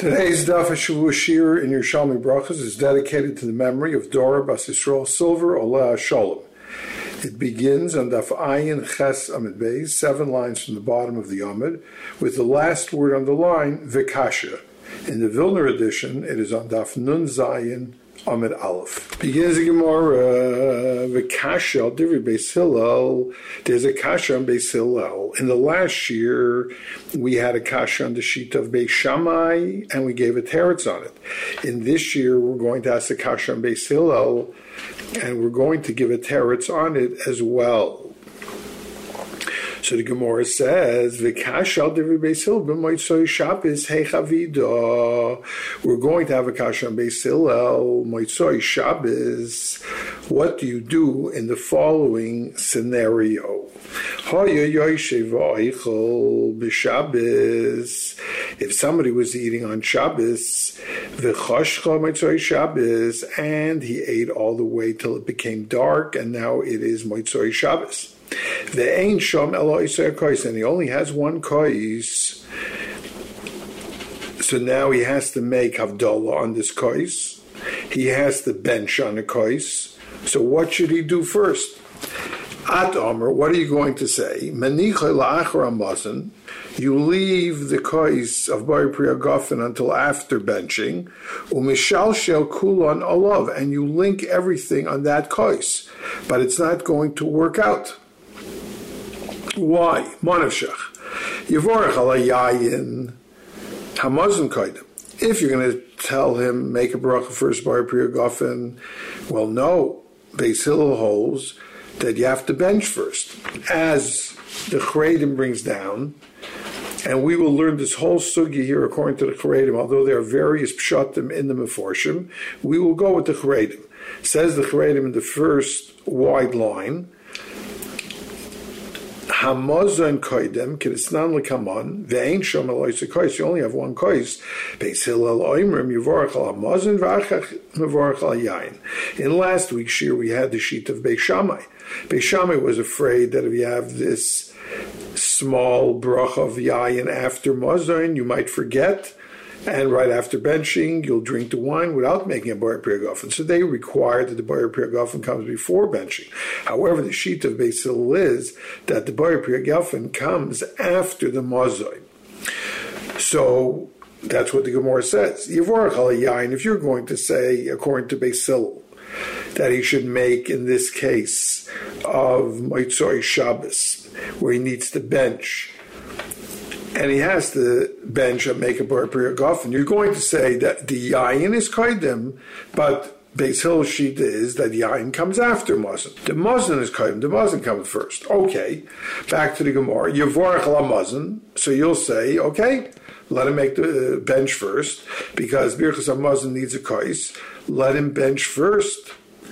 Today's Daf Shavua Shir in Yerushalmi Brachos is dedicated to the memory of Dora Bas Yisrael Silver Oleh Sholem. It begins on Daf Ayin Ches Amid Beis, 7 lines from the bottom of the Amid, with the last word on the line, Vikasha. In the Vilna edition, it is on Daf Nun Zayin Amid Aleph. Begins the Gemara, Vikasha al Divri Beis Hillel. There's a kasha on Beis Hillel. In the last year, we had a kasha on the sheet of Beis Shammai, and we gave a teretz on it. In this year, we're going to ask a kasha on Beis Hillel, and we're going to give a teretz on it as well. So the Gemara says, "V'kash al divrei Beis Hillel b'motzei Shabbos heichavida." We're going to have a kasha on Beis Hillel motzei Shabbos. What do you do in the following scenario? If somebody was eating on Shabbos, Shabbos, and he ate all the way till it became dark, and now it is motzei Shabbos. The Ein Shom Elo Iser Kois, and he only has one kois. So now he has to make Havdalah on this kois. He has to bench on the kois. So what should he do first? At Omer, what are you going to say? Manichai la'achar hamazon. You leave the kois of Bari Priya Gofen until after benching. U'mishalshel kulon olav, and you link everything on that kois. But it's not going to work out. Why? Monavshach. Yivorach ala yayin hamazon koidem. If you're going to tell him, make a bracha first, Bari Priya Gofen, well, no. Beis Hillel holds that you have to bench first. As the Charedim brings down, and we will learn this whole sugya here according to the Charedim, although there are various pshatim in the Meforshim, we will go with the Charedim. Says the Charedim in the first wide line, Hamazon koidem, k'nisnan l'kamon, ve'ein shom el oisei kois, you only have one kois, Beis Hillel oimrim, yivorach al hamazon, v'achach yivorach al yayin. In last week's shir, we had the sheet of Beis Shammai. Beis Shammai was afraid that if you have this small bracha of yayin after mazon, you might forget, and right after benching, you'll drink the wine without making a Bari Priya Gofen. So they require that the Bari Priya Gofen comes before benching. However, the sheet of Beis Hillel is that the Bari Priya Gofen comes after the mazon. So that's what the Gemara says. Yivorach al yayin, if you're going to say, according to Beis Hillel, that he should make, in this case, of motzei Shabbos, where he needs to bench, and he has to bench and make a Bari Priya Gofen, you're going to say that the yayin is koidem, but Beis Hillel's sheet is that yayin comes after mazon. The mazon is koidem, the mazon comes first. Okay, back to the Gemara. Yivorach al hamazon, so you'll say, okay, let him make the bench first, because Birchas HaMazon needs a kois. Let him bench first.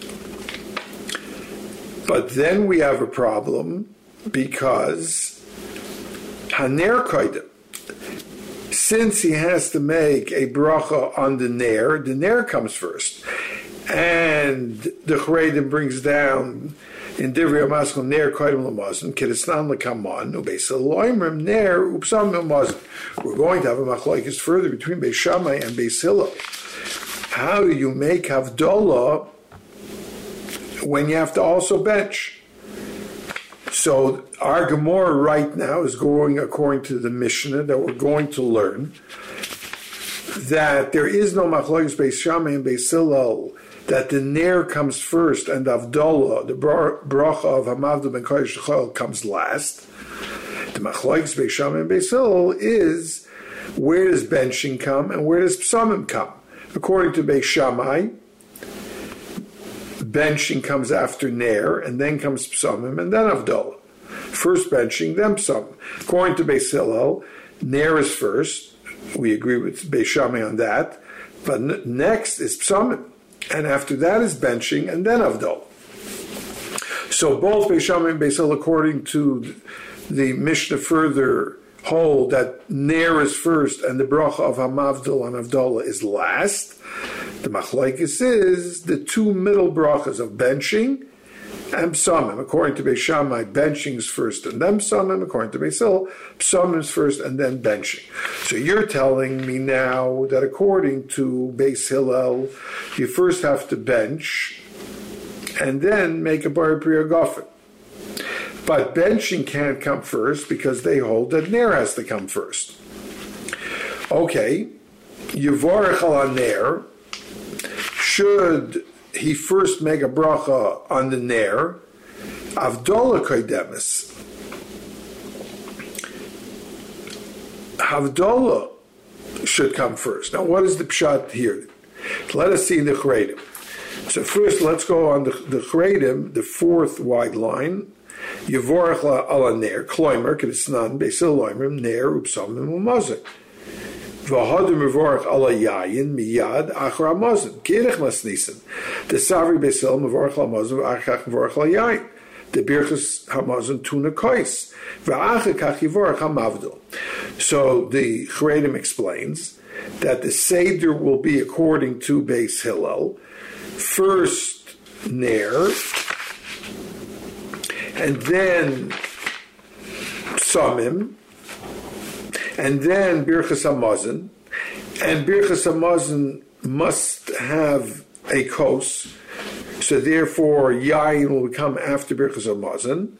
But then we have a problem, because Haner koidem, since he has to make a bracha on the ner comes first. And the Charedim brings down in Divrei HaMaskal ner koidem l'mazon, k'nisnan l'kamon, u'Beis Hillel oimrim ner u'psam l'mazon. We're going to have a machlokes further between Beis Shammai and Beis Hillel. How do you make Havdalah when you have to also bench? So our Gemara right now is going according to the Mishnah that we're going to learn, that there is no machlokes Beis Shammai and Beis Hillel, that the ner comes first and Havdalah, the bracha of Hamavda ben Kodesh L'Chol, comes last. The machlokes Beis Shammai and Beis Hillel is, where does benching come and where does psamim come? According to Beis Shammai, benching comes after ner, and then comes psamim, and then Havdalah. First benching, then psamim. According to Beis Hillel, ner is first. We agree with Beis Shammai on that. But next is psamim, and after that is benching, and then Havdalah. So both Beis Shammai and Beis Hillel, according to the Mishnah further, hold that ner is first, and the bracha of Hamavdal and Havdalah is last. The machlokes is the two middle brachas of benching and psamim. According to Beis Shammai, benching is first and then psamim. According to Beis Hillel, psamim is first and then benching. So you're telling me now that according to Beis Hillel, you first have to bench and then make a bar priya gofen. But benching can't come first because they hold that ner has to come first. Okay, Yivarech al ner. Should he first make a bracha on the ner? Havdalah kodemis. Havdalah should come first. Now, what is the pshat here? Let us see the Charedim. So first, let's go on the Charedim, the fourth wide line. Yivorach ala ner, kloimer, kedisnan, beisil loimrim, ner, upsamim, umazik. V'hadim yivorach ala yayin, miyad, achra amazin. Kirich masnisin. The savri beisil, yivorach ala amazin, v'achach yivorach ala yayin. The birchas hamazin tuna kois. V'achach yivorach hamavdil. So the Charedim explains that the Seder will be according to Beis Hillel. First ner, and then samim, and then birchas hamazon, and birchas hamazon must have a kos, so therefore yayin will come after birchas hamazon,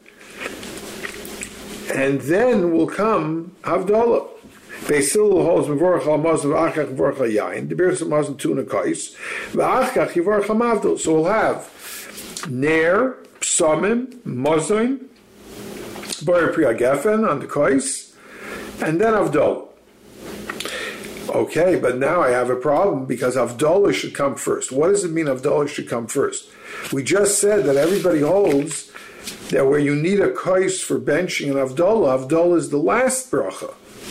and then will come havdalah. Beis Hillel holds mevorach hamazon v'achach mevorach yayin. The birchas hamazon tuna kais v'achach yivorach hamavdil. So we'll have ner, psamim, mazon, bar priya gefen on the kais, and then havdalah. Okay, but now I have a problem because havdalah should come first. What does it mean havdalah should come first? We just said that everybody holds that where you need a kais for benching and havdalah is the last bracha.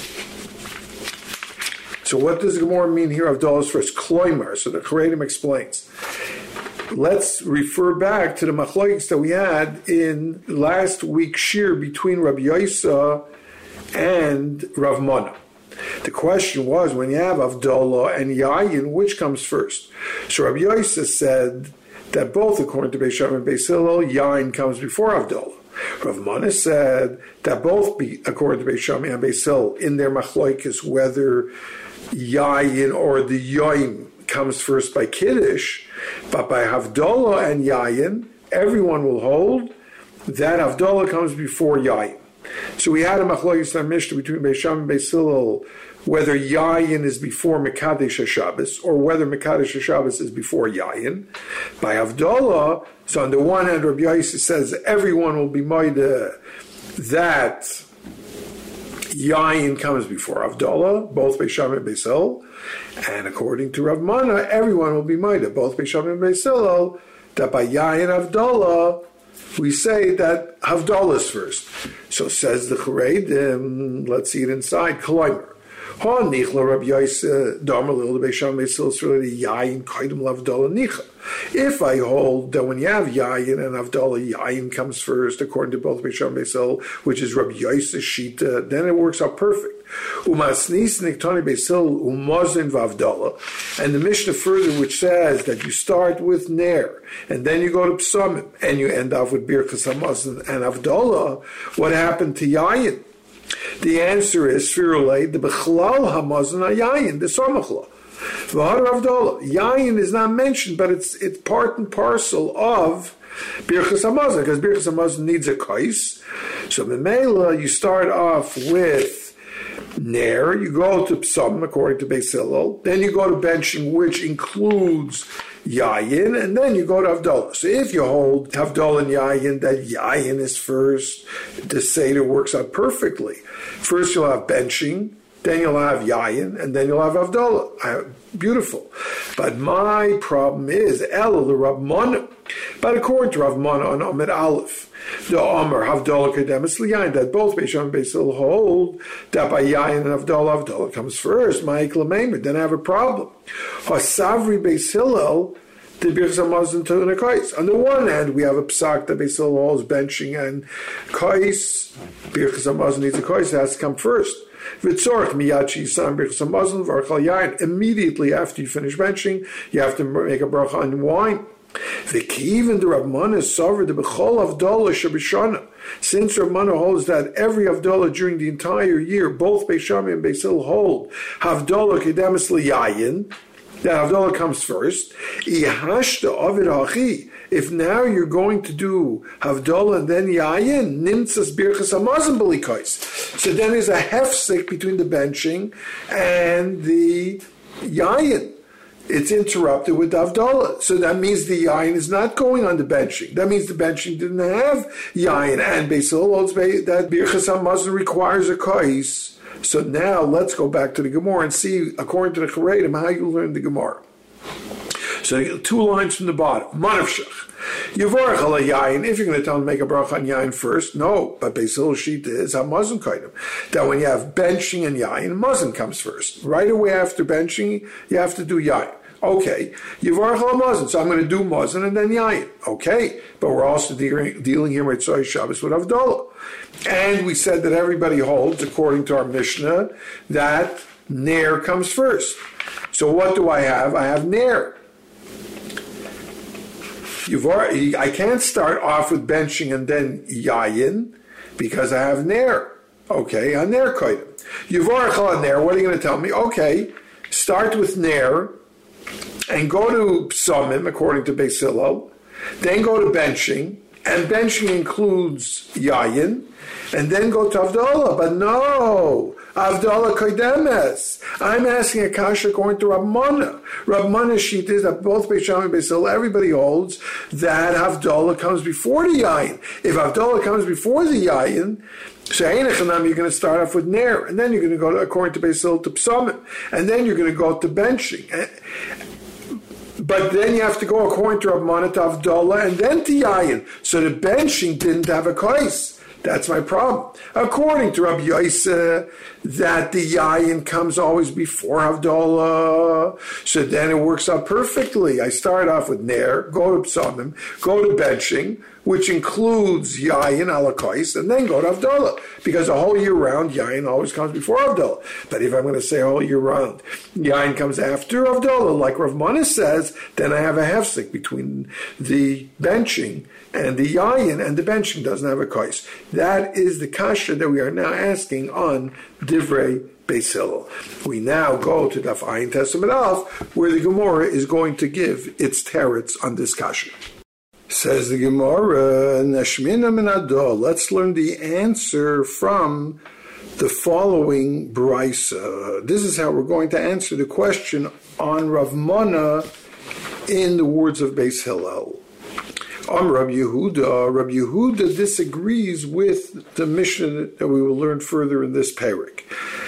So what does the Gemara mean here of Havdalah first? Kloimer. So the Charedim explains. Let's refer back to the machlokes that we had in last week's shir between Rabbi Yosa and Rav Mana. The question was, when you have Havdalah and Yayin, which comes first? So Rabbi Yosa said that both, according to Beis Shammai and Beis Hillel, Yayin comes before Havdalah. Rav Mana said that both, according to Beis Shammai and Beis Hillel, in their machlokes, whether Yayin or the Yoim comes first by Kiddush, but by Havdalah and Yayin, everyone will hold that Havdalah comes before Yayin. So we had a machlokes in Mishnah between Beis Shammai and Beis Hillel whether Yayin is before Mekadesh HaShabbos or whether Mekadesh HaShabbos is before Yayin. By Havdalah, so on the one hand, Rabbi Yosi says everyone will be moida that Yayin comes before Havdalah, both Beis Shammai and Beis Hillel, and according to Rav Mana, everyone will be moida, both Beis Shammai and Beis Hillel, that by Yayin Havdalah, we say that Havdalah is first. So says the Charedim, let's see it inside, Kleimer. If I hold that when you have Yayin and Havdalah, Yayin comes first, according to both Beis Shammai and Beis Hillel, which is Rabbi Yosa's Shita, then it works out perfect. And the Mishnah further, which says that you start with Ner, and then you go to Psamim, and you end off with Birchas Hamazon and Havdalah, what happened to Yayin? The answer is Sfirulei, the Bechlal Hamazon Yayin, the Samachla. V'har Havdalah. Yayin is not mentioned, but it's part and parcel of Birchas Hamazon, because Birchas Hamazon needs a kais. So Memela, you start off with Ner, you go to Psamim, according to Beis Hillel, then you go to benching, which includes Yayin, and then you go to Havdalah. So if you hold Havdalah and Yayin, that Yayin is first, the Seder works out perfectly. First you'll have benching, then you'll have Yayin, and then you'll have Havdalah. Beautiful. But my problem is, El the Rav Mana. But according to Rav Mana on Amid Aleph, the Amr Havdalah Kedemis Yayin, that both Beis Shammai and Beis Hillel hold that by Yayin and Havdalah comes first. Ma'ikla Meimer, then I have a problem. Hasavri Beis Hillel, the Birchas Hamazon to the Kais. On the one hand, we have a psak that Beis Hillel holds benching and Kais. Birchas Hamazon needs a Kais, it has to come first. Immediately after you finish benching, you have to make a bracha on wine. The Kivan the Rav Mana is sovereign the Bechol Avdollah Shabishana. Since Rav Mana holds that every Avdollah during the entire year, both Beis Shammai and Beis Hillel hold Havdollah Kedemis Liyayin, that Havdollah comes first. Ihashta Ovid Hachi. If now you're going to do Havdollah and then Yayin, Nimtzas Birchas Hamazon B'likos. So then there's a hefsek between the benching and the Yayin. It's interrupted with Havdollah. So that means the Yayin is not going on the benching. That means the benching didn't have Yayin. And Beis Hillel holds that Birchas Hamazon requires a kais. So now let's go back to the Gemara and see, according to the Charedim, how you learn the Gemara. So 2 lines from the bottom. Manavshach. Yivorach ala yayin. If you're going to tell him to make a bracha on yayin first, no. But Beis Hillel shita is hamazon kaidim. That when you have benching and yayin, mazon comes first. Right away after benching, you have to do yayin. Okay. Yivorach ala mazon. So I'm going to do mazon and then yayin. Okay. But we're also dealing here with Tzoi Shabbos with Havdollah. And we said that everybody holds, according to our Mishnah, that Ner comes first. So what do I have? I have Ner. I can't start off with benching and then Yayin because I have Ner. Okay, a Ner Kodim. Yivorach ala Ner, what are you going to tell me? Okay, start with Ner and go to Psomim, according to Beis Hillel, then go to benching, and benching includes Yayin, and then go to Havdollah. But no, Havdollah Kodemes. I'm asking a kasha according to Rav Mana. Rav Mana's sheet is that both Beis Shammai and Beis Hillel, everybody holds that Havdollah comes before the Yayin. If Havdollah comes before the Yayin, so you're going to start off with Ner, and then you're going to go, according to Beis Hillel, to Psomim, and then you're going to go to benching. But then you have to go according to Rav Mana to Havdollah and then to Yayin. So the benching didn't have a kais. That's my problem. According to Rabbi Yosef, that the Yayin comes always before Havdollah. So then it works out perfectly. I start off with Ner, go to Psomim, go to benching, which includes Yayin ala kais, and then go to Havdollah. Because the whole year round, Yayin always comes before Havdollah. But if I'm going to say all year round, Yayin comes after Havdollah, like Rav Mana says, then I have a hefsek between the benching and the Yayin, and the benching doesn't have a kais. That is the kasha that we are now asking on Divrei Beis Hillel. We now go to Daf Ayin Testament Alf, where the Gemara is going to give its teretz on this kasha. Says the Gemara, Nashmina min Ado. Let's learn the answer from the following brisa. This is how we're going to answer the question on Rav Mana in the words of Beis Hillel. Rabbi Yehuda disagrees with the Mishnah that we will learn further in this parak.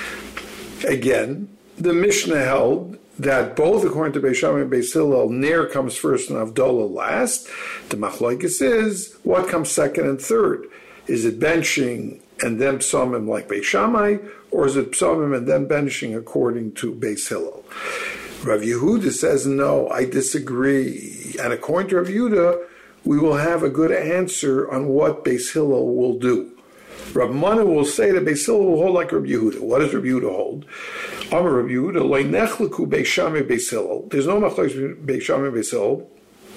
Again, the Mishnah held that both according to Beis Shammai and Beis Hillel, Ner comes first and Havdollah last. The machlokes is what comes second and third. Is it benching and then Psomim like Beis Shammai, or is it Psomim and then benching according to Beis Hillel? Rav Yehuda says, no, I disagree. And according to Rav Yehuda, we will have a good answer on what Beis Hillel will do. Rav Mana will say that Beis Hillel will hold like Rav Yehuda. What does Rav Yehuda hold? Amar Rav Yehuda, lo nechleku Beis Shammai Beis Hillel. There's no machlokes between Beis Shammai and Beis Hillel.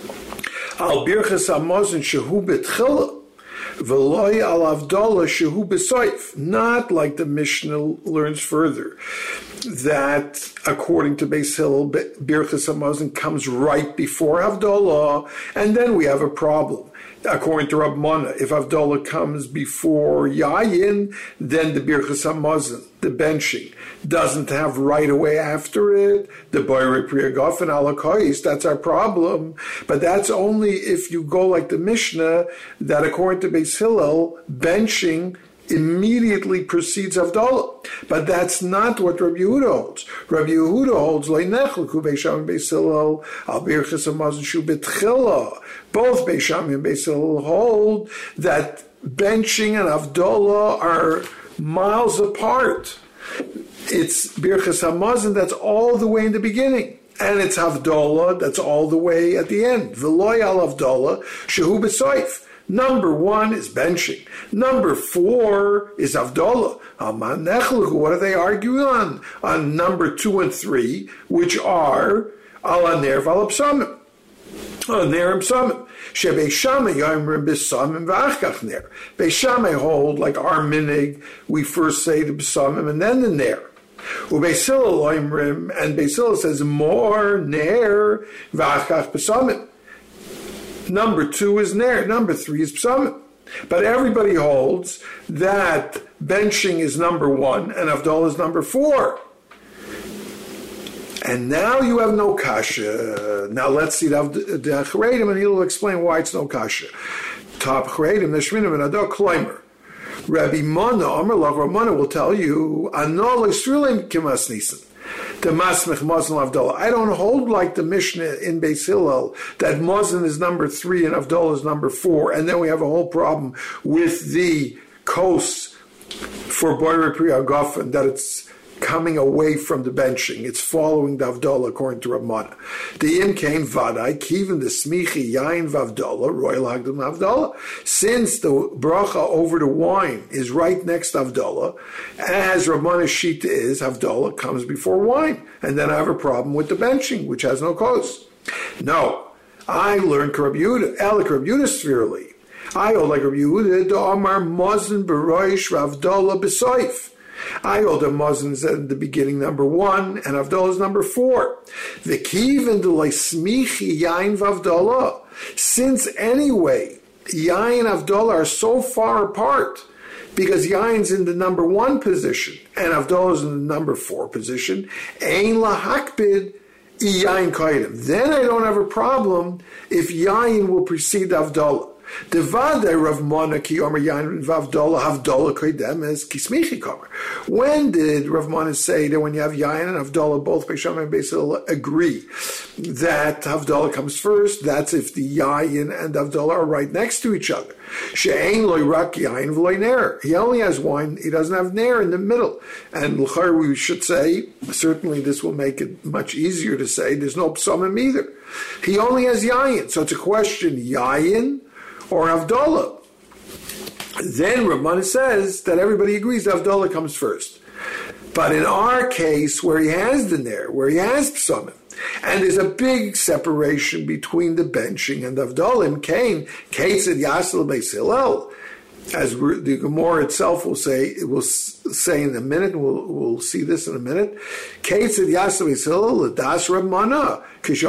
Al birchas hamazon shehu betchila, v'loi al Havdollah shehu b'soif. Not like the Mishnah learns further, that according to Beis Hillel, birchas hamazon comes right before Havdollah, and then we have a problem. According to Rav Mana, if Havdollah comes before Yayin, then the birchas hamazon, the benching, doesn't have right away after it. The boirei priya gafen ala kais, that's our problem. But that's only if you go like the Mishnah, that according to Beis Hillel, benching immediately precedes Havdollah. But that's not what Rabbi Yehuda holds. Rabbi Yehuda holds Leinechleku Beis Shammai and Beis Hillel al birchas hamazon shu betchila. Both Beis Shammai and Beis Hillel hold that benching and Havdollah are miles apart. It's birchas hamazon that's all the way in the beginning, and it's Havdollah that's all the way at the end. V'loi al Havdollah shehu b'soif. Number 1 is benching. Number 4 is Havdollah. What are they arguing on? On number 2 and 3, which are ala ner v'ala psamim. Ner and Psamim. Beis Shammai Yoimrim B'Samim V'achkach Ner. Beis Shammai hold, like our minig, we first say the B'Samim and then the Ner. Beis Hillel Yoimrim, and Beis Hillel says more Ner V'achkach B'Samim. Number 2 is Ner, number 3 is Psamim. But everybody holds that benching is number 1 and Havdalah is number 4. And now you have no kasha. Now let's see the Charedim, and he'll explain why it's no kasha. Top Charedim, the Shminim and Adok Kleimer. Rabbi Mana, Amar Lach, Rabbi Mana will tell you, Anol Yisraelim Kimas Nisan. The Masmech Mazon Havdalah. I don't hold like the Mishnah in Beis Hillel that Mazon is number 3 and Havdalah is number 4, and then we have a whole problem with the kos for Boyer Priya Gofen, that it's coming away from the benching. It's following the Havdalah according to Ramana. The Imkain Vadai, Kivin the Smichi Yain Vavdalah, Royal Hagdam Havdalah. Since the bracha over the wine is right next to Havdalah, as Ramana's Shita is, Havdalah comes before wine. And then I have a problem with the benching, which has no cause. No, I learned Rabbi Yehuda, Elik Rabbi Yehuda severely. I hold like Rabbi Yehuda, the Amar Mazon B'Roish Ravdalah B'Soif. I hold a Mazon is at the beginning number 1, and Havdalah is number 4. The Kivin de Smichi Yain Vavdalah. Since anyway, Yain and Havdalah are so far apart, because Yain's in the number 1 position, and Havdalah is in the number 4 position, Ein lahakbid Yain Kaidim. Then I don't have a problem if Yain will precede Havdalah. The Vade Rav Mana ki Omer Yain Vavdalah Havdalah Koidem is Kismichi Komer. When did Rav Mana say that when you have Yain and Havdalah, both Beis Shammai and Beis Hillel agree that Havdalah comes first? That's if the Yain and Havdalah are right next to each other. She'ein loy rak Yain v'loy ner. He only has wine, he doesn't have ner in the middle. And l'char we should say, certainly this will make it much easier to say, there's no psamim either. He only has Yain. So it's a question, Yain or Havdalah. Then Ramana says that everybody agrees Havdalah comes first. But in our case, where he has the ner, where he has psamim, and there's a big separation between the benching and Havdalah, Cain, Ketzed Yasel Beis Hillel, as the Gemara itself will say, it will say in a minute, we'll see this in a minute. Ketzed Yasel Beis Hillel, Das Ramana. If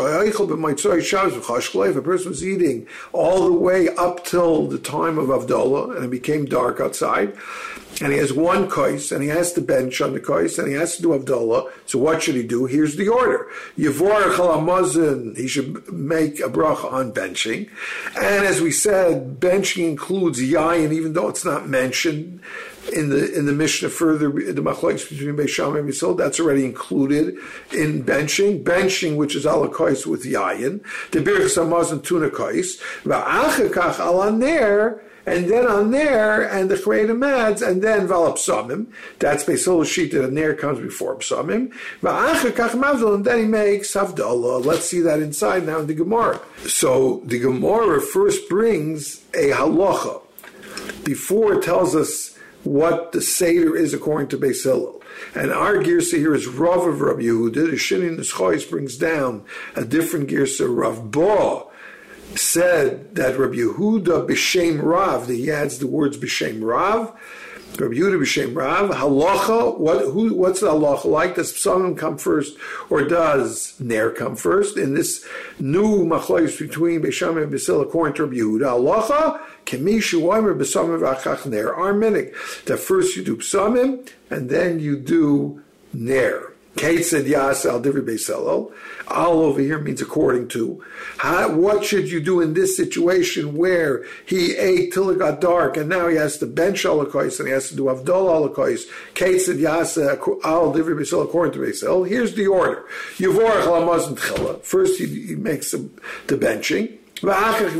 a person was eating all the way up till the time of Havdalah, and it became dark outside, and he has one kais, and he has to bench on the kais, and he has to do Havdalah, so what should he do? Here's the order. Yevorach al hamazon, he should make a bracha on benching. And as we said, benching includes yayin, even though it's not mentioned in the Mishnah further, the machlokes between Beis Shammai and Beis Hillel, that's already included in benching. Benching, which is ala kais with yayin, the birchas hamazon tuna kais, va'achakach ala ner, and then on there, and the Charedim adds, and then Vala Psamim. That's Beis Hillel sheet that a ner comes before Psamim. And then he makes Havdalah. Let's see that inside now in the Gemara. So the Gemara first brings a halacha before it tells us what the Seder is according to Beis Hillel. And our girsa here is Rav of Rabbi Yehuda. The Shini Neschais brings down a different girsa, Rav Ba, said that Rabbi Yehuda b'shem Rav, that he adds the words b'shem Rav, Rabbi Yehuda b'shem Rav, halacha, what's the halacha like? Does psamim come first, or does ner come first? In this new machlokes between Beis Shammai and Beis Hillel, according to Rabbi Yehuda, halacha, kemishu omer b'samim v'achach ner, arminic, that first you do psamim, and then you do ner. Kate said, Yas al Divri Beis Hillel. Al over here means according to. What should you do in this situation where he ate till it got dark and now he has to bench alakos and he has to do Havdalah alakos? Kate said, Yas al Divri Beis Hillel according to Beis Hillel. Here's the order. Yivorach al hamazon tchila. First he makes the benching. The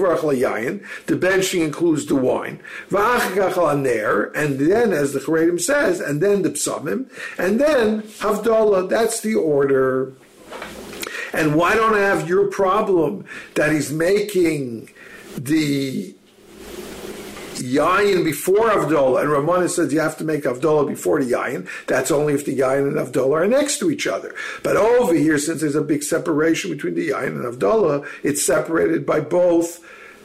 benching includes the wine. And then, as the Charedim says, and then the psamim, and then Havdalah. That's the order. And why don't I have your problem that he's making the Yayin before Havdalah, and Ramana says you have to make Havdalah before the Yayin. That's only if the Yayin and Havdalah are next to each other. But over here, since there's a big separation between the Yayin and Havdalah, it's separated by both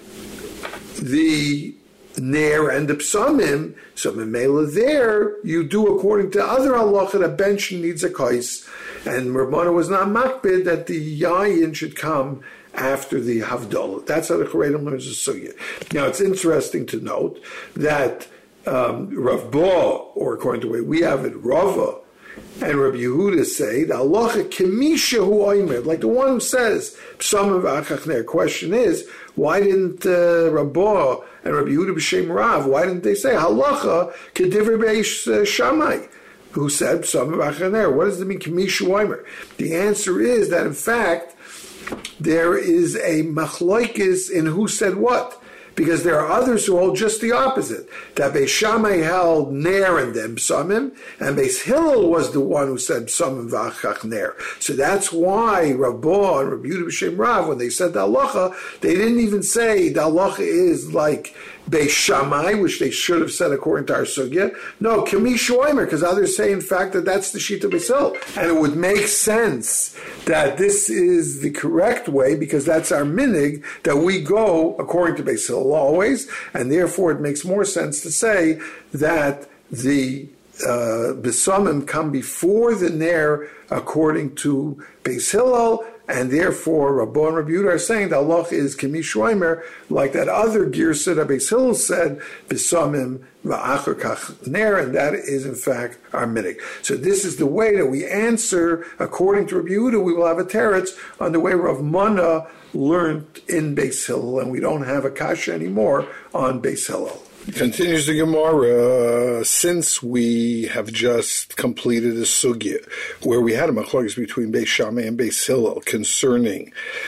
the Ner and the Psamim. So Memela there, you do according to other halacha, a bench needs a kais. And Ramana was not makbid that the Yayin should come after the Havdalah. That's how the Charedim learns the sugya. Now, it's interesting to note that Rav Ba, or according to the way we have it, Rava and Rabbi Yehuda say, the halacha kemisha hu oimer, like the one who says, Psamim v'achachner. Question is, why didn't Rav Ba and Rabbi Yehuda b'shem Rav, why didn't they say, halacha kedivrei b'eish Shammai, who said, Psamim v'achachner? What does it mean, kemisha hu oimer? The answer is that, in fact, there is a machlokes in who said what, because there are others who hold just the opposite. That Beis Shammai held ner and then psamim, and Beis Hillel was the one who said psamim v'achach ner. So that's why Rav Ba and Rabbi Yehuda b'shem Rav, when they said the halacha, they didn't even say the halacha is like Beis Shammai, which they should have said according to our sugya. No, Kamish Oimer, because others say, in fact, that that's the Shita Beis Hillel. And it would make sense that this is the correct way, because that's our minig, that we go according to Beis Hillel always, and therefore it makes more sense to say that the Besamim come before the Ner according to Beis Hillel, and therefore Rabba and Rabbi Yehuda are saying the halacha is Kamish Oimer, like that other Girsa that Beis Hillel said, Besamim v'achar kach ner, and that is in fact our minig. So this is the way that we answer, according to Rabbi Yehuda, we will have a teretz on the way Rav Mana learned in Beis Hillel, and we don't have a kasha anymore on Beis Hillel. Continues the Gemara, since we have just completed a sugya where we had a machlokes between Beis Shammai and Beis Hillel concerning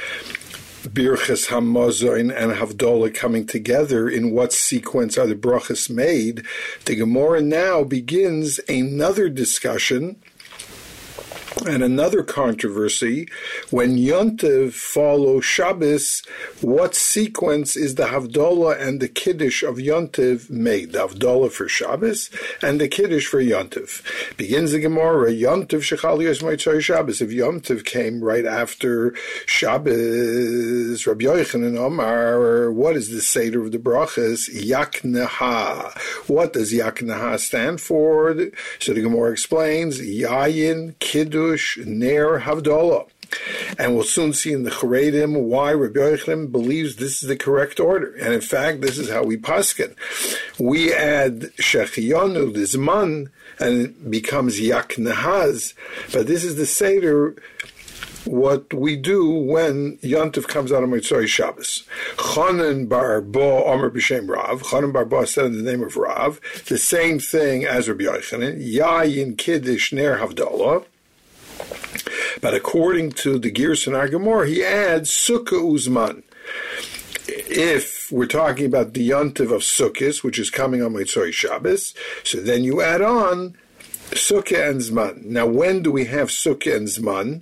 Birchas Hamazon and Havdalah coming together, in what sequence are the brachas made, the Gemara now begins another discussion and another controversy. When Yontiv follow Shabbos, what sequence is the Havdalah and the Kiddush of Yontiv made? The Havdalah for Shabbos and the Kiddush for Yontiv. Begins the Gemara, Yontiv Shechal Yos Motzei Shabbos. If Yontiv came right after Shabbos, Rabbi Yochanan Omar, what is the Seder of the brachas? Yakneha. What does Yakneha stand for? So the Gemara explains, Yayin, Kiddush, Ner, Havdalah. And we'll soon see in the Charedim why Rabbi Yochanan believes this is the correct order. And in fact, this is how we paskin. We add Shechiyonu, the Zman, and it becomes Yaknehaz. But this is the Seder, what we do when Yontif comes out of Motzei Shabbos. Chanan bar Ba Omer b'shem Rav. Chanan bar Ba said in the name of Rav, the same thing as Rabbi Yochanan, Yayin Kiddush Ner Havdalah. But according to the Gerson Gemara, he adds Sukkah Uzman. If we're talking about the Yontiv of Sukkot, which is coming on Motzei Shabbos, so then you add on Sukkah and Zman. Now, when do we have Sukkah and Zman?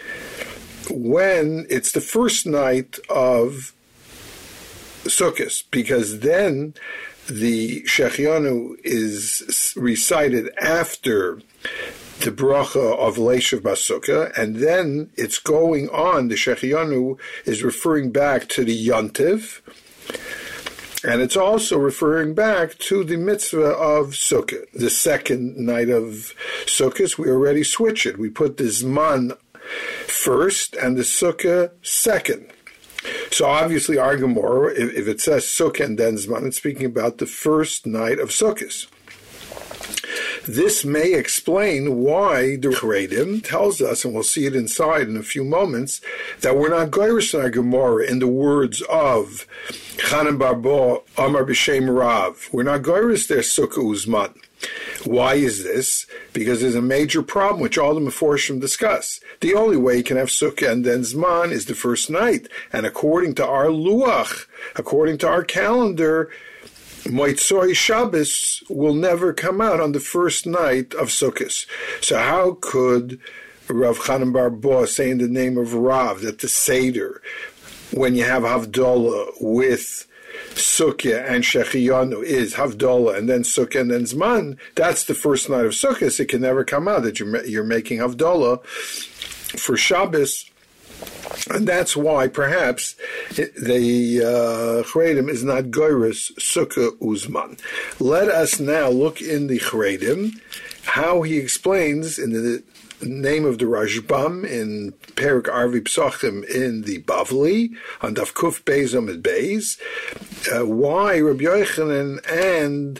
When it's the first night of Sukkot, because then the Shechianu is recited after the bracha of Leishav Basukah, and then it's going on, the Shechianu is referring back to the Yontiv, and it's also referring back to the mitzvah of Sukkah. The second night of Sukkot, we already switch it. We put the Zman first and the Sukkah second. So obviously our Gemara, if it says Sukkah and then Zman, it's speaking about the first night of Sukkot. This may explain why the Charedim tells us, and we'll see it inside in a few moments, that we're not goyrish in our Gemara in the words of Chanan bar Ba Amar b'shem Rav. We're not goyrish there Sukkah Uzman. Why is this? Because there's a major problem which all the Meforshim discuss. The only way you can have Sukkah and then Zman is the first night. And according to our Luach, according to our calendar, Motzei Shabbos will never come out on the first night of Sukkot. So how could Rav Chanan bar Ba say in the name of Rav that the Seder, when you have Havdalah with Sukkah and Shechiyanu is Havdalah and then Sukkah and then Zman, that's the first night of Sukkah, so it can never come out that you're making Havdalah for Shabbos. And that's why perhaps the Charedim is not Goyrus Sukkah Uzman. Let us now look in the Charedim how he explains in the name of the Rashbam in Perik Arvi Psachim in the Bavli on Daf Kuf Beis Amid Beis, why Rabbi Yochanan and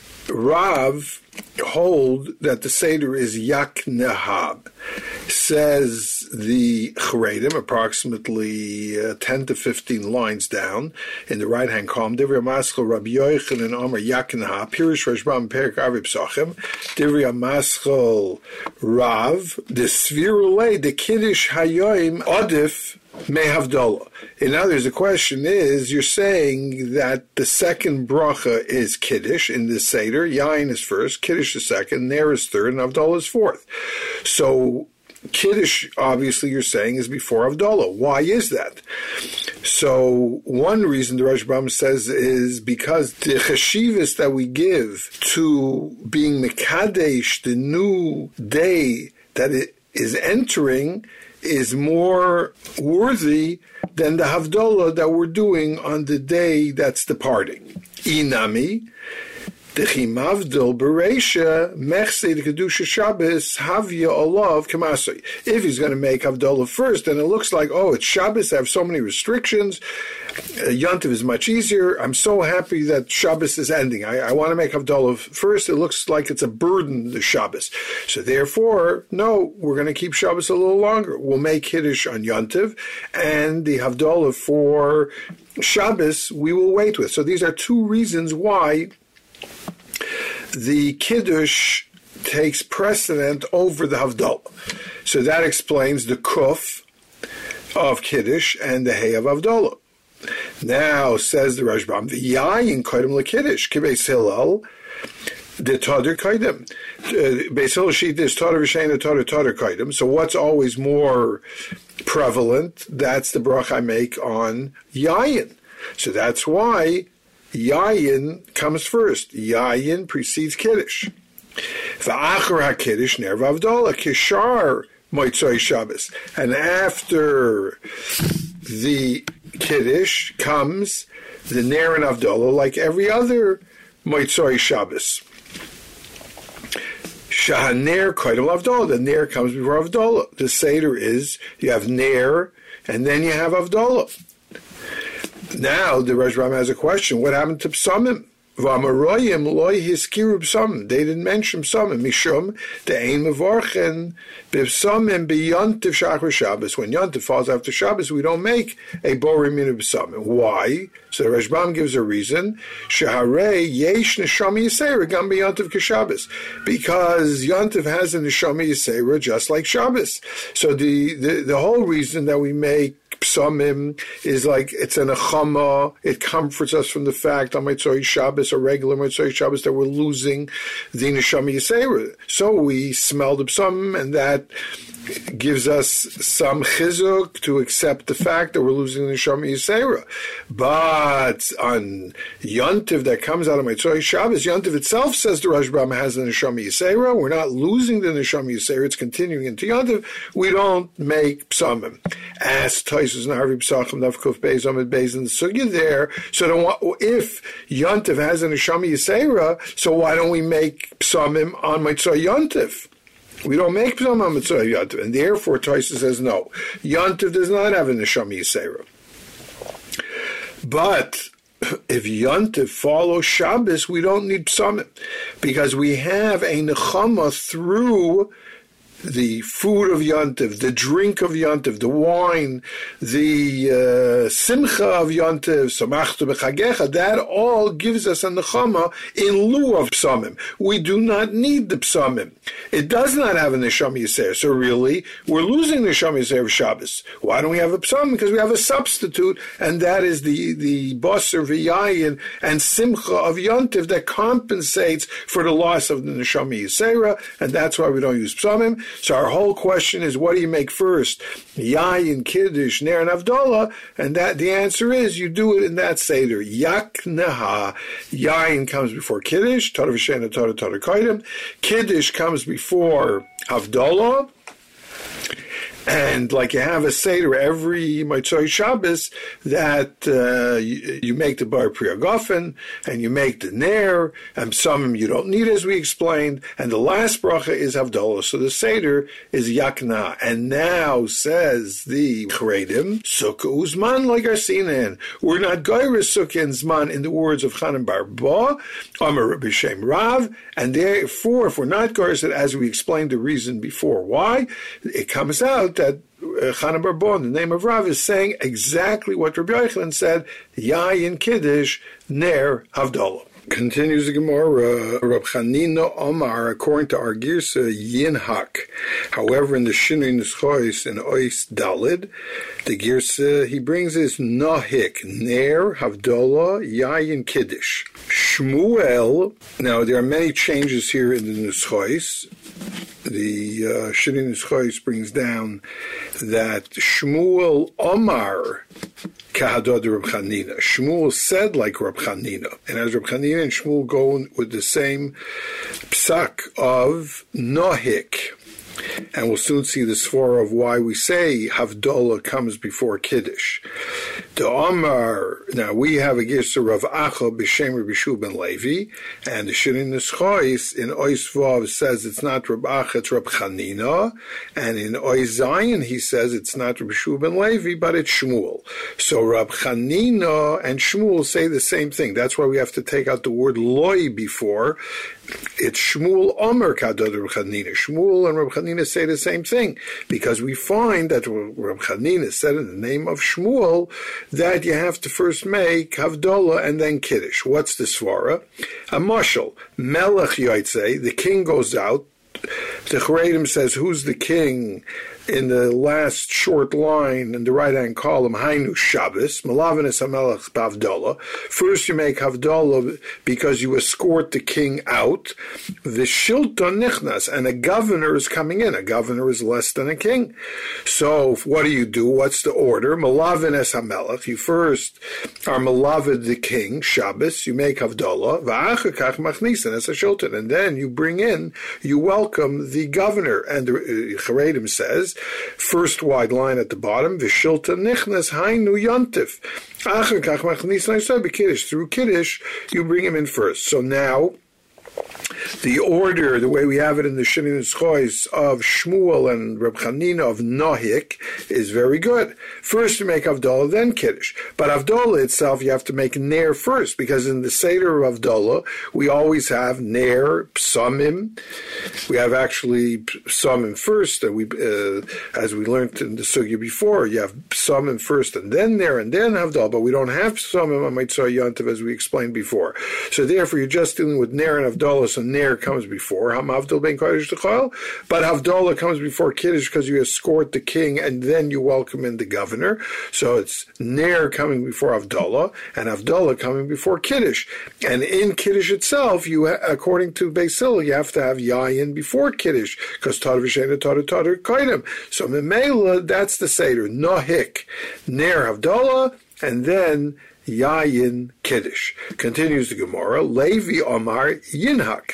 Rav hold that the Seder is Yak Nehab. Says the Charedim, approximately 10 to 15 lines down in the right-hand column, Divrei Maschel Rabbi Yochanan Omer Yak Nehab, Pirush Rashbam Perik Arvi Psachim, Divrei Maschel Rav, the Svirulei, the Kiddush Hayoim Odif Mehavdola. In other words, the question is, you're saying that the second bracha is Kiddush in the Seder, Yain is first, Kiddush is second, Ner is third, and Havdalah is fourth. So, Kiddush, obviously, you're saying, is before Havdalah. Why is that? So, one reason the Rashbam says is because the cheshivas that we give to being Mekadesh, the new day that it is entering, is more worthy than the Havdalah that we're doing on the day that's departing. Inami, the Chimavdil Bereisha, Mechse the Kedusha Shabbos, Havya Olav Kamasai. If he's going to make Havdalah first, then it looks like, oh, it's Shabbos, I have so many restrictions. Yontiv is much easier. I'm so happy that Shabbos is ending. I want to make Havdalah first. It looks like it's a burden, the Shabbos. So therefore, no, we're going to keep Shabbos a little longer. We'll make Kiddush on Yontiv, and the Havdalah for Shabbos we will wait with. So these are two reasons why the Kiddush takes precedent over the Havdalah. So that explains the Kuf of Kiddush and the Hey of Havdalah. Now, says the Rashbam, the Yayin Kodim LeKiddush, Kibeis Hillel, the Tadr Kodim. Beis Hillel Sheet is Tadr V'Shein, the Tadr Kodim. So what's always more prevalent? That's the bracha I make on Yayin. So that's why Yayin comes first. Yayin precedes Kiddush. V'achar HaKiddush ner v'Havdalah kishar Motzei Shabbos. And after the Kiddush comes the ner and Havdalah like every other Motzei Shabbos. Shahaner Kodim Havdalah. The ner comes before Havdalah. The Seder is you have ner and then you have Havdalah. Now the Rashbam has a question. What happened to Psamim? V'amaroyim loy hiskiru Psamim. They didn't mention Psamim. Mishum de'ein mevorchen b'Psamim b'Yontiv Shachar Shabbos. When Yontiv falls after Shabbos, we don't make a borim min Psamim. Why? So the Rashbam gives a reason. Shaharei yesh neshama yisera gam b'Yontiv k'Shabbos. Because Yontiv has a neshama yisera just like Shabbos. So the whole reason that we make Psamim is like it's an achama. It comforts us from the fact on Motzei Shabbos, a regular Motzei Shabbos, that we're losing the neshama yisera. So we smell the Psamim, and that gives us some chizuk to accept the fact that we're losing the neshama yisera. But on Yontiv that comes out of Motzei Shabbos, Yontiv itself says the Rashbam has the neshama yisera. We're not losing the neshama yisera; it's continuing into Yontiv. We don't make Psamim. As Taisus and Harvi Psachim Navkuf Beis Amid Beis in the Sugya there. So if Yontiv has a neshama yisera, so why don't we make Psamim on Motzei Yontiv? We don't make Psamim on Motzei Yontiv, and therefore Taisus says no. Yontiv does not have a neshama yisera. But if Yontiv follows Shabbos, we don't need Psamim, because we have a nechama through the food of Yontiv, the drink of Yontiv, the wine, the simcha of Yontiv, samachtu b'chagecha, that all gives us a nechama in lieu of Psamim. We do not need the Psamim. It does not have a neshama yisera. So really, we're losing the neshama yisera of Shabbos. Why don't we have a Psamim? Because we have a substitute, and that is the basar v'yayin and simcha of Yontiv that compensates for the loss of the neshama yisera, and that's why we don't use Psamim. So our whole question is, what do you make first? Yayin, Kiddush, Ner, and Havdalah? And that the answer is, you do it in that Seder. Yakneha. Yayin comes before Kiddush, Torah V'Shena, Torah Kodim. Kiddush comes before Havdalah. And like you have a Seder every Motzei Shabbos, that you make the Bar Priya Gofen, and you make the Ner, and some you don't need, as we explained, and the last bracha is Havdalah. So the Seder is Yakna. And now, says the Charedim, Sukkah Uzman like Arsinan. We're not Geiris Sukkah and Zman in the words of Chanan Bar Ba, Amar Rabbi Shem Rav, and therefore, if we're not Geiris, as we explained the reason before, why, it comes out that Chanan Bar Ba, in the name of Rav, is saying exactly what Rabbi Yochanan said, Yayin Kiddush, Ner, Havdalah. Continues the Gemara, Rab Chanina Omar, according to our Girsa, Yinhak. However, in the Shinui Neschois in Ois Dalid, the Girsa he brings is Nahik, Ner, Havdalah, Yayin Kiddush. Shmuel, now there are many changes here in the Neschois. The Shinui Neschois brings down that Shmuel Omar Kahadod Reb Chanina. Shmuel said like Reb Chanina. And as Reb Chanina and Shmuel go with the same psak of Nohik. And we'll soon see the svara of why we say Havdalah comes before Kiddush. The Omar, now we have a Girsa of Acha b'Shem Rabbi Shua ben Levi, and the Shinui Neschois in Ois Vav says it's not Reb Acha, it's Reb Chanina, and in Ois Zayin he says it's not Rabbi Shua ben Levi, but it's Shmuel. So Reb Chanina and Shmuel say the same thing. That's why we have to take out the word loy before. It's Shmuel Omer Kadod Reb Chanina. Shmuel and Reb Chanina say the same thing, because we find that Reb Chanina said in the name of Shmuel that you have to first make Havdalah and then Kiddush. What's the svara? A mashal, Melech Yotzei, the king goes out. The Charedim says, who's the king? In the last short line in the right-hand column, Hainu Shabbos, Malavinus HaMelech Havdalah. First you make Havdalah because you escort the king out. The Shilton Nichnas, and a governor is coming in. A governor is less than a king. So what do? What's the order? Malavinus HaMelech. You first are Malavid the king, Shabbos. You make Havdalah. V'achakach Machnisan as a Shilton. And then you bring in, you welcome the governor. And the Charedim says, first wide line at the bottom, V'shilta nichnas hainu yontif. Achakach machnisna yisrael b'kiddush. Through Kiddush, you bring him in first. So now, the order, the way we have it in the Shinui Neschois of Shmuel and Reb Chanina of Nohik is very good. First you make Havdalah, then Kiddush. But Havdalah itself, you have to make Ner first, because in the Seder of Havdalah, we always have Ner, Psamim. We have actually Psamim first, and as we learned in the Sugya before, you have Psamim first, and then Ner, and then Havdalah, but we don't have Psamim on Motzei Yontiv, as we explained before. So therefore, you're just dealing with Ner and Havdalah, so Ner comes before Hamavdal ben Kodesh T'chol, but Havdalah comes before Kiddush because you escort the king and then you welcome in the governor. So it's Ner coming before Havdalah and Havdalah coming before Kiddush. And in Kiddush itself, you, according to Beis Hillel, you have to have Yayin before Kiddush because Torah V'Shena Torah Kodim. So Memela, that's the Seder. Nohik, Ner Havdalah, and then Yayin Kiddush. Continues the Gemara, Levi Omar Yinhak.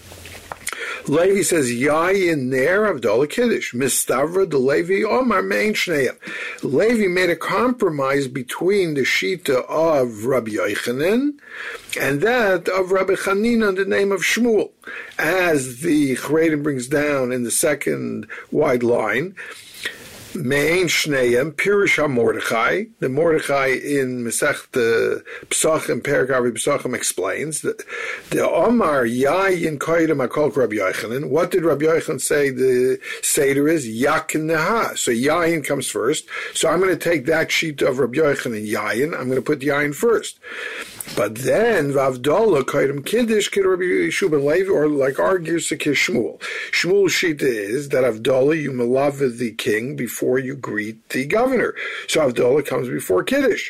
Levi says, Yayin Ner Havdalah Kiddush. Mistavra the Levi Omar Mein Shneim. Levi made a compromise between the Shita of Rabbi Yochanan and that of Rabbi Chanina in the name of Shmuel. As the Charedim brings down in the second wide line, Mein Shneim, Pirush HaMordechai. The Mordechai in Masechta Pesachim, Perikavi Pesachim explains that the Omar Yayin Koydem HaKol Rabbi Yochanan. What did Rabbi Yochanan say the Seder is? Yakin Neha. So Yayin comes first. So I'm going to take that sheet of Rabbi Yochanan Yayin. I'm going to put Yayin first. But then Havdalah Koydem Kiddush Kid Rabbi Shua ben Levi, or like our Girsa Shmuel. Shmuel's shita is that Havdalah you malav the king before you greet the governor. So Havdalah comes before Kiddush.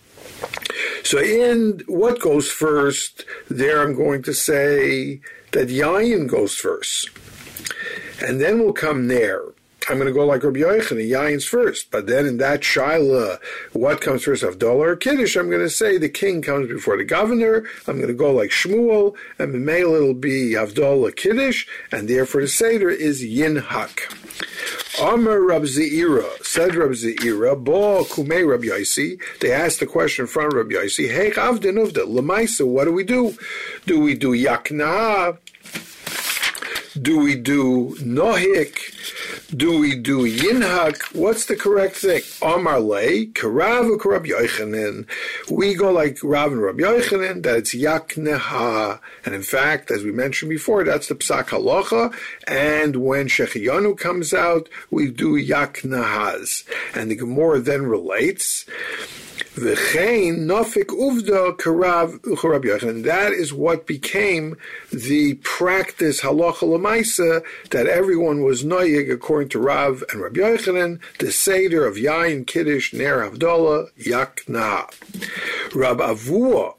So in what goes first, there I'm going to say that Yayin goes first. and then will come Ner. I'm going to go like Rabbi Yochanan, Yayin's first. But then in that Shaila, what comes first, Havdalah or Kiddush? I'm going to say the king comes before the governor. I'm going to go like Shmuel, and Memel it'll be Havdalah Kiddush, and therefore the Seder is Yinhak. Amar Rab Zeira, said Rab Zeira, Bo Kumei Rab Yaisi. They asked the question in front of Rab Yaisi, Hey, Avdin Uvda, Lamaisa, what do we do? Do we do Yakna? Do we do Nohik? Do we do Yinhak? What's the correct thing? Amar Le, Karav or Karab Yochanan. We go like Rav and Rabbi Yochanan, that it's Yakneha. And in fact, as we mentioned before, that's the Psak Halacha. And when Shechiyanu comes out, we do Yaknehaz. And the Gemara then relates, V'chein nafik uvda karav ucharav Yochanan. That is what became the practice halacha l'maisa that everyone was noyig according to Rav and Rabbi Yochanan, the seder of yayin kiddush ner havdalah yakna. Rab Avua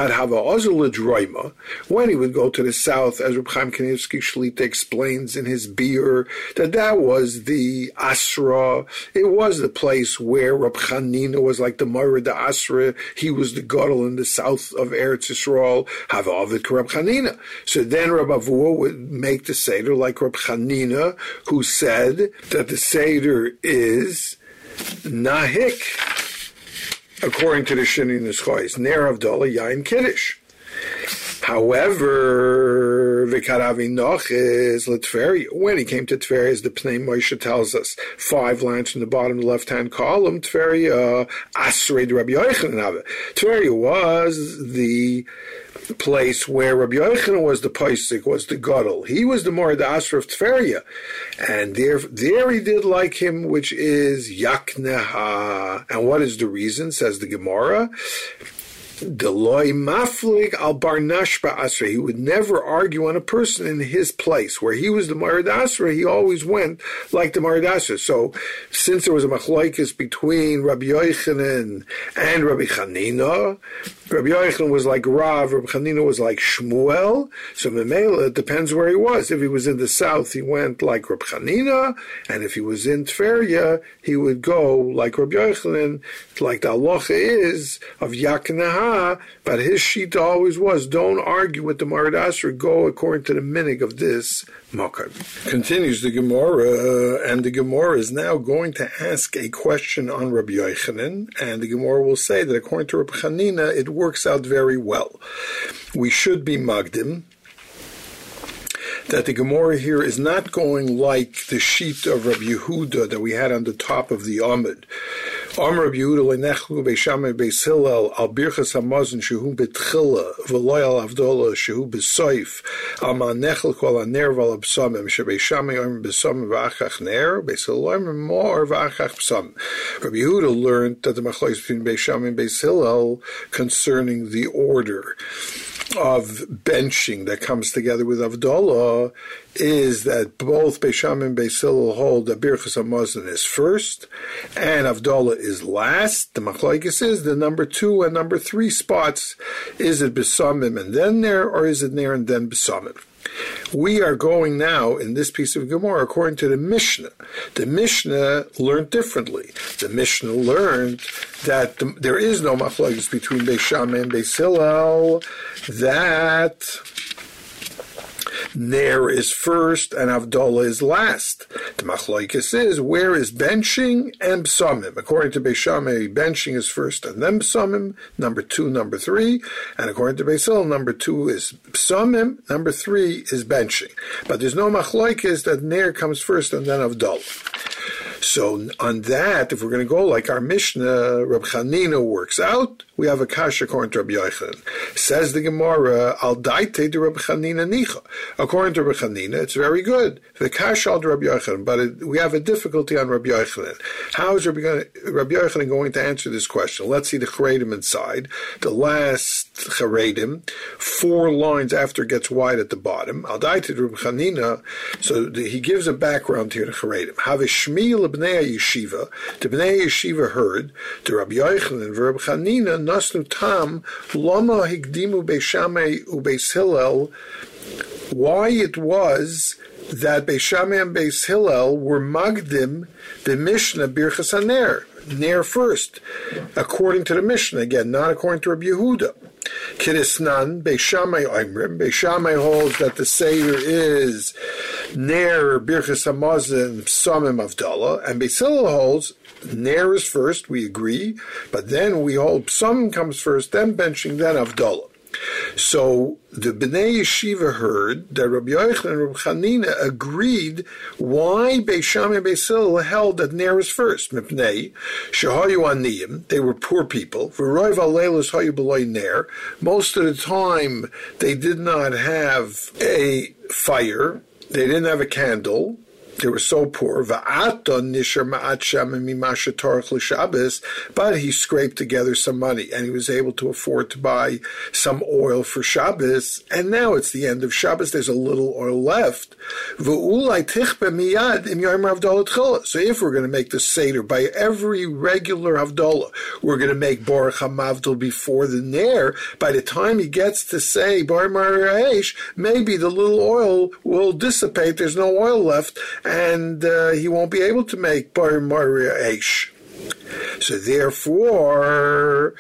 when he would go to the south, as Reb Chaim Kanievsky Shlita explains in his beer, that was the Asra. It was the place where Reb Chanina was like the Moira de Asra. He was the Gadol in the south of Eretz Yisrael. Havavid Reb Chanina. So then Reb Avua would make the Seder like Reb Chanina, who said that the Seder is Nahik, according to the Shini Neschais, Ner Havdalah Yain Kiddush. However, Vikaravi Noches L'Tveria, when he came to Tveria, as the Pnei Moshe tells us, 5 lines from the bottom left-hand column, Tveria Asrei Rabbi Yochanan. Tveria was the place where Rabbi Yochanan was the Paisik, was the Gadol. He was the Morad Asra of Tveria. And there he did like him, which is Yakneha. And what is the reason, says the Gemara? Deloy maflig al barnashba asra. He would never argue on a person in his place. Where he was the Marad Asra, he always went like the Marad Asra. So, since there was a machlokes between Rabbi Yochanan and Rabbi Chanina, Rabbi Yochanan was like Rav, Rabbi Chanina was like Shmuel. So, Memela, it depends where he was. If he was in the south, he went like Rabbi Chanina, and if he was in Tveria, he would go like Rabbi Yochanan, like the halacha is of Yakneha. But his shita always was, don't argue with the Marad Asra, go according to the minig of this Makar. Continues the Gemara, and the Gemara is now going to ask a question on Rabbi Yochanan, and the Gemara will say that according to Rabbi Chanina, it works out very well. We should be Magdim, that the Gemara here is not going like the sheet of Rabbi Yehuda that we had on the top of the Amud. Amar Rabbi Yehuda lenechlu beishamay beis Hillel al birchas hamazon shehu betchila v'loy al avdola shehu besoif al ma'nechel kol haner v'al absamim shebeishamay omer besamim v'achach ner beis Hillel omer mor v'achach bsamim. Rabbi Yehuda learned that the machlokes between beishamay and beis Hillel concerning the order of benching that comes together with Avdallah is that both Beisham and Beis Hillel hold that Birchas HaMazon is first and Avdallah is last. The machlokes is the number 2 and number 3 spots. Is it Besamim and then Ner, or is it Ner and then Besamim? We are going now in this piece of Gemara according to the Mishnah. The Mishnah learned differently. The Mishnah learned that there is no machlokes between Beis Shammai and Beis Hillel, that Ner is first and Avdallah is last. The machlokes is, where is benching and B'samim? According to Beis Shammai, benching is first and then B'samim, number 2, number 3. And according to Beis Hillel, number 2 is B'samim, number 3 is benching. But there's no machlokes that Ner comes first and then Avdallah. So on that, if we're going to go like our Mishnah, Reb Chanina works out, we have a kasha according to Rabbi Yochanan. Says the Gemara, Al daite de Reb Chanina nicha. According to Reb Chanina, it's very good. The kasha al Rabbi Yochanan, but we have a difficulty on Rabbi Yochanan. How is Rabbi Yochanan going to answer this question? Let's see the Charedim inside. The last Charedim, 4 lines after it gets wide at the bottom. Al daite de Reb Chanina. So he gives a background here to Charedim. Have a shmi Bnei Yeshiva, the Bnei Yeshiva heard, the Rabbi Yochanan and Rabbi Chanina nasnu tam lama higdimu Beis Shammai uBeis Hillel, why it was that Beis Shammai and Beis Hillel were magdim the Mishnah Birchas HaNer, Ner first, according to the Mishnah, again, not according to Rabbi Yehuda. Kidisnan, Beis Shammai Oimrim. Beis Shammai holds that the Seder is Ner Birchas HaMazon Psamim Avdallah, and Beis Hillel holds Ner is first, we agree, but then we hold Psamim comes first, then benching, then Avdallah. So the Bnei Yeshiva heard that Rabbi Yochanan and Rabbi Chanina agreed why Beis Shammai and Beis Hillel held that Ner is first. Mipnei shehayu aniyim, they were poor people. V'roiv aleilos hayu b'loi Ner. Most of the time they did not have a fire. They didn't have a candle. They were so poor. But he scraped together some money, and he was able to afford to buy some oil for Shabbos. And now it's the end of Shabbos. There's a little oil left. So if we're going to make the Seder by every regular Havdalah, we're going to make Baruch HaMavdal before the Ner. By the time he gets to say Bar Mari'esh, maybe the little oil will dissipate. There's no oil left. And he won't be able to make Bar Mari'esh. So therefore,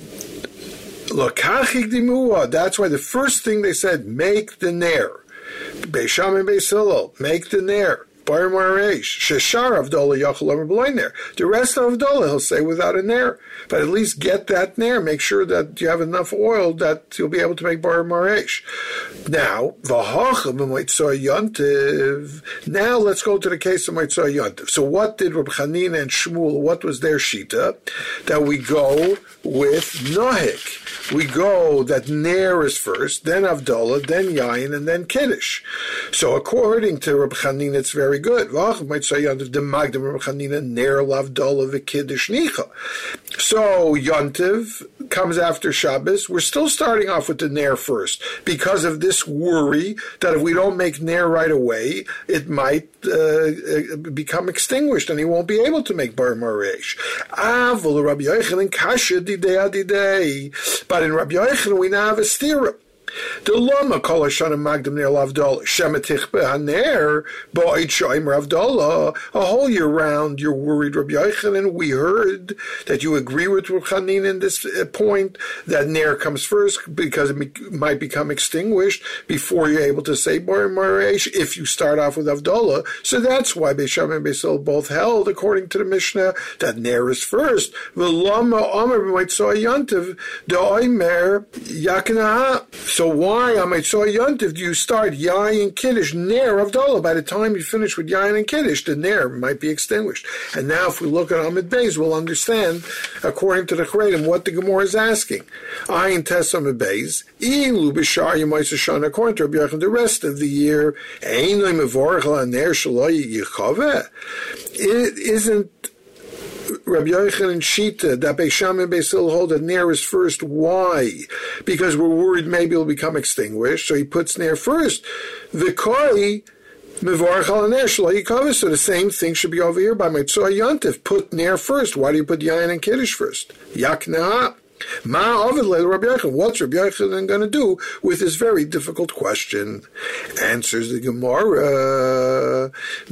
that's why the first thing they said, make the Ner. Beis Shammai and Beis Hillel, make the Ner. Bar Mari'esh. Sheshar Avdallah Yachol Amar B'loi Ner. The rest of Avdallah he'll say without a Ner. But at least get that Ner. Make sure that you have enough oil that you'll be able to make Bar Mari'esh. Now, now let's go to the case of Motzei Yontif. So what did Rabbi Chanina and Shmuel, what was their shita? That we go with Nohik. We go that Ner is first, then Avdallah, then Yain, and then Kiddush. So according to Rabbi Chanina, it's very good. So Yontiv comes after Shabbos. We're still starting off with the Ner first because of this worry that if we don't make Ner right away, it might become extinguished and he won't be able to make Bar Mari'esh. But in Rabbi Yochanan we now have a stira. The Lama Kol Hashana Magdim Ner Lavdol Shematich Behaner Bo'id Shoimer Avdallah. A whole year round, you're worried, Rabbi Yochanan. We heard that you agree with Rabbi Chanina in this point that Ner comes first because it might become extinguished before you're able to say Bar Mari'esh if you start off with Avdallah. So that's why Beis Shammai and Beis Hillel both held, according to the Mishnah, that Ner is first. The Lama Omer B'Motzei Yontiv D'Omer Yaknaha. So why on Motzei Yontiv do you start Yain and Kiddush, Ner Avdallah? By the time you finish with Yain and Kiddush, the Ner might be extinguished. And now if we look at Amid Beis, we'll understand, according to the Charedim, what the Gemara is asking. Ayin Tes Amid Beis, Ilu B'Shar Yemais Hashanah, according to Rabbi Yochanan, the rest of the year, Ein Lo Mevorach La Ner Shelo Yichaveh. It isn't Rabbi Yochanan and Shita that Beis Shammai and Beis Hillel hold that Ner is first. Why? Because we're worried maybe it'll become extinguished, so he puts Ner first. V'koi mevarach al Ner shelo yikaveh. So the same thing should be over here by Motzei Yontif. Put Ner first. Why do you put Yain and Kiddush first? Yakna. What's Rabbi Yochanan going to do with this very difficult question? Answers the Gemara.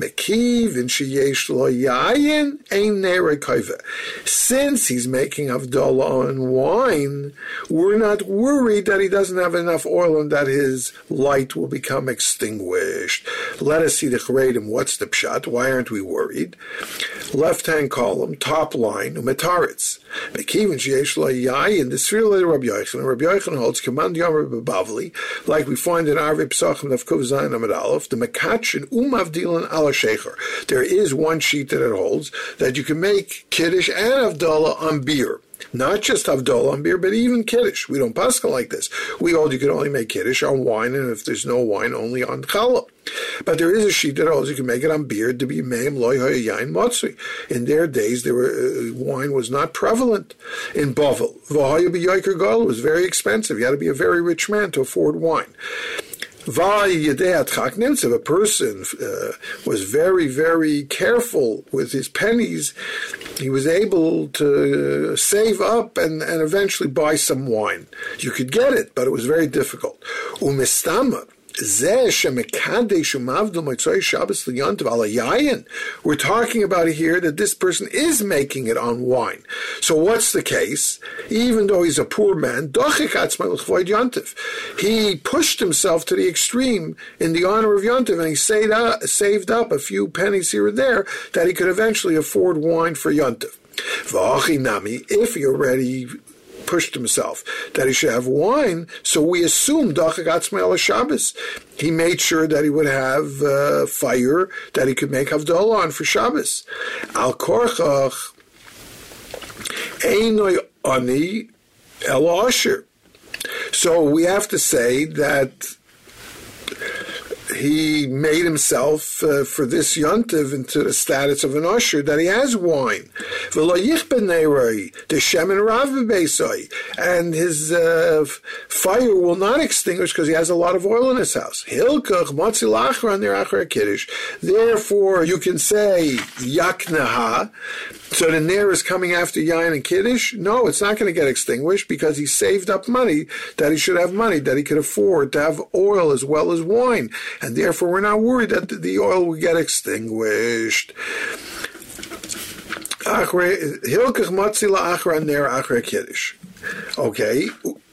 Since he's making Avdallah on wine, we're not worried that he doesn't have enough oil and that his light will become extinguished. Let us see the Charedim. What's the pshat? Why aren't we worried? Left-hand column, top line, Umetaritz. In the Sfirah of Rabbi Yochanan holds command Yomer B'Bavli, like we find in Arvei Pesachim Navkov Zayin Amud Aleph, the Mekatchin Avdilan Ala Shecher. There is one sheet that it holds that you can make Kiddush and Avdallah on beer. Not just Havdalah on beer, but even Kiddush. We don't pascha like this. We hold you can only make Kiddush on wine, and if there's no wine, only on challah. But there is a sheet that holds you can make it on beer. To be meim loy hayayin motzui. In their days, wine was not prevalent in Bavel. V'haya b'yoker gal was very expensive. You had to be a very rich man to afford wine. If a person was very, very careful with his pennies, he was able to save up and eventually buy some wine. You could get it, but it was very difficult. Umistama. We're talking about here that this person is making it on wine. So what's the case? Even though he's a poor man, he pushed himself to the extreme in the honor of Yontiv, and he saved up a few pennies here and there that he could eventually afford wine for Yontiv. If he already pushed himself that he should have wine, so we assumed Shabbos. He made sure that he would have fire that he could make Havdalah on for Shabbos. Al Korchach Einoi Ani El Asher. So we have to say that he made himself for this yontiv into the status of an usher that he has wine. And his fire will not extinguish because he has a lot of oil in his house. Therefore, you can say yaknaha. So the Ner is coming after Yain and Kiddush? No, it's not going to get extinguished because he saved up money that he should have money, that he could afford to have oil as well as wine. And therefore we're not worried that the oil will get extinguished. Okay.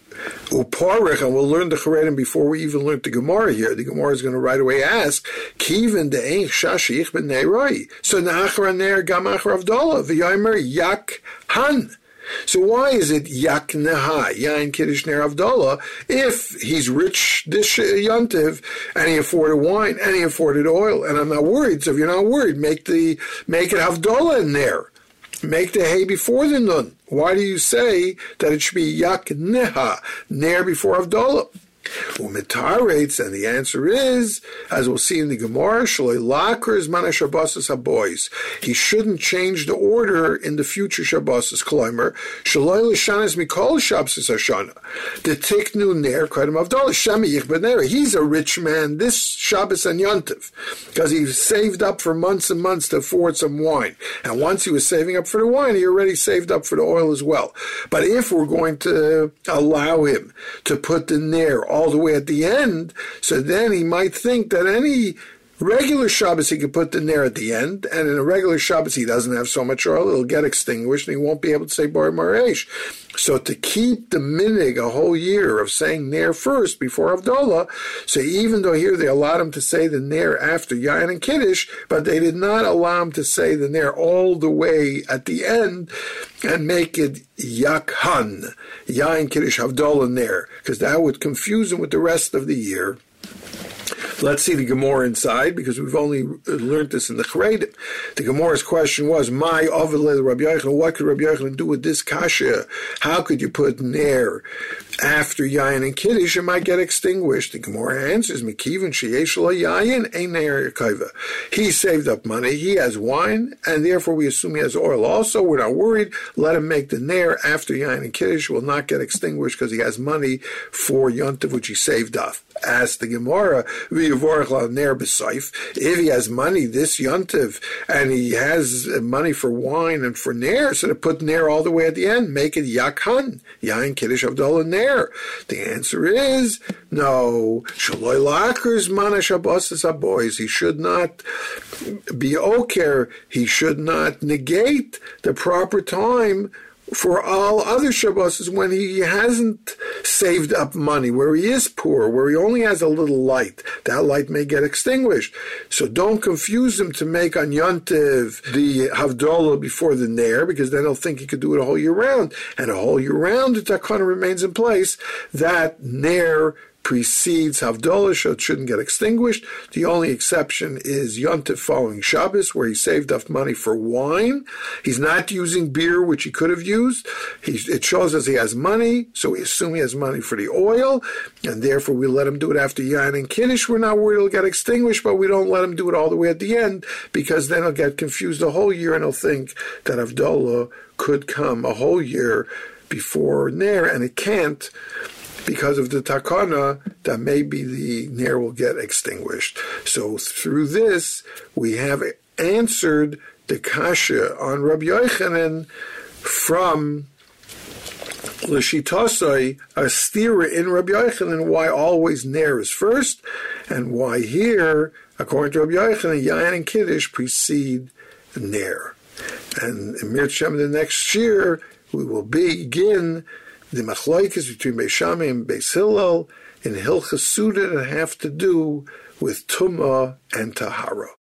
Uparich, and we'll learn the Charedim before we even learn the Gemara here. The Gemara is going to right away ask, Kiven de ein shashich ben neiroi. So nachar ner gam achar avdala v'yomer yak han. So why is it yak neha yain kiddush ner avdala if he's rich this yontiv and he afforded wine and he afforded oil? And I'm not worried. So if you're not worried, make it avdala in there. Make the hay before the nun. Why do you say that it should be yak neha, ner before Havdalah? Umitaretz, and the answer is, as we'll see in the Gemara, shaloi laker is mana shabbos habois. He shouldn't change the order in the future shabbos kleimer. Shaloi l'shanas mikol shabbos hashana. The tiknu ner kaidim Havdalah shemi yichbenera. He's a rich man this Shabbos and Yontiv because he saved up for months and months to afford some wine. And once he was saving up for the wine, he already saved up for the oil as well. But if we're going to allow him to put the ner all the way at the end, so then he might think that any regular Shabbos he could put the ner at the end, and in a regular Shabbos he doesn't have so much oil, it'll get extinguished and he won't be able to say Bar Maresh. So to keep the minig a whole year of saying ner first before Havdalah, so even though here they allowed him to say the ner after Yain and Kiddush, but they did not allow him to say the ner all the way at the end and make it yakhan, Yain Kiddush Havdalah ner, because that would confuse him with the rest of the year. Let's see the Gemara inside, because we've only learned this in the Charedim. The Gemara's question was, "My Avalei Rabbi Yochanan, what could Rabbi Yochanan do with this kasha? How could you put ner after Yain and Kiddush? It might get extinguished." The Gemara answers, "Mekivan sheyesh lo Yain ein ner yakova." He saved up money. He has wine, and therefore we assume he has oil also. We're not worried. Let him make the ner after Yain and Kiddush. Will not get extinguished because he has money for Yontiv, which he saved up. Ask the Gemara, if he has money this yontiv and he has money for wine and for ner, so to put ner all the way at the end, make it yakhan, yain kiddush Havdalah ner. The answer is no. Shaloi lakers mana shabbos habois. He should not be oker. He should not negate the proper time for all other Shabbos when he hasn't saved up money, where he is poor, where he only has a little light. That light may get extinguished. So don't confuse him to make on Yontiv the Havdalah before the Ner, because then he'll think he could do it a whole year round. And a whole year round, the Takana remains in place. That Ner precedes Havdalah, so it shouldn't get extinguished. The only exception is Yontif following Shabbos, where he saved up money for wine. He's not using beer, which he could have used. It shows us he has money, so we assume he has money for the oil, and therefore we let him do it after Yain and Kiddush. We're not worried it'll get extinguished, but we don't let him do it all the way at the end, because then he'll get confused the whole year, and he'll think that Havdalah could come a whole year before Ner, and it can't, because of the takana that maybe the ner will get extinguished. So through this, we have answered the kasha on Rabbi Yochanan from L'shitasai, a stira in Rabbi Yochanan, why always Ner is first, and why here, according to Rabbi Yochanan, Yain and Kiddush precede Ner. And in Mir Shem the next year, we will begin the machlokes between Beis Shammai and Beis Hillel in Hilchas Suda that have to do with Tumah and Tahara.